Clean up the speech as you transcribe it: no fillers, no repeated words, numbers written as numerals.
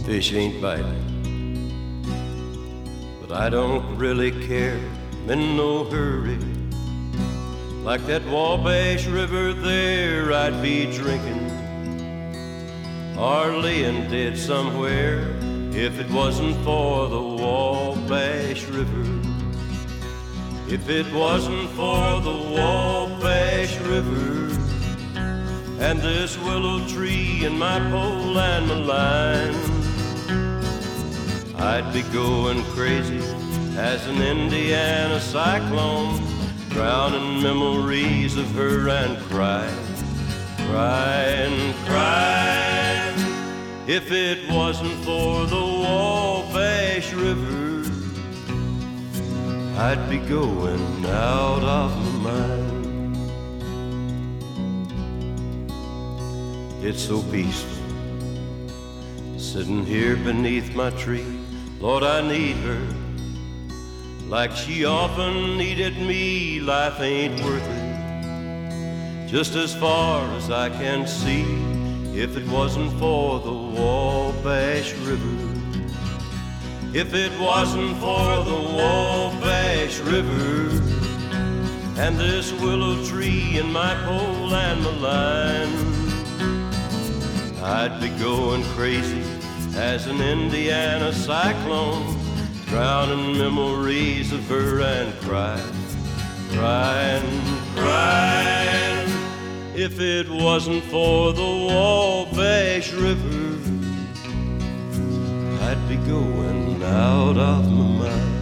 Fish ain't biting, but I don't really care. I'm in no hurry. Like that Wabash River there, I'd be drinking or laying dead somewhere if it wasn't for the Wabash River. If it wasn't for the Wabash River and this willow tree and my pole and my line, I'd be going crazy as an Indiana cyclone, drowning memories of her and crying, crying, crying. If it wasn't for the Wabash River, I'd be going out of my mind. It's so peaceful, sitting here beneath my tree. Lord, I need her like she often needed me. Life ain't worth it, just as far as I can see, if it wasn't for the Wabash River. If it wasn't for the Wabash River and this willow tree and my pole and my line, I'd be going crazy as an Indiana cyclone, drowning memories of her and crying, crying, crying. If it wasn't for the Wabash River, I'd be going out of my mind.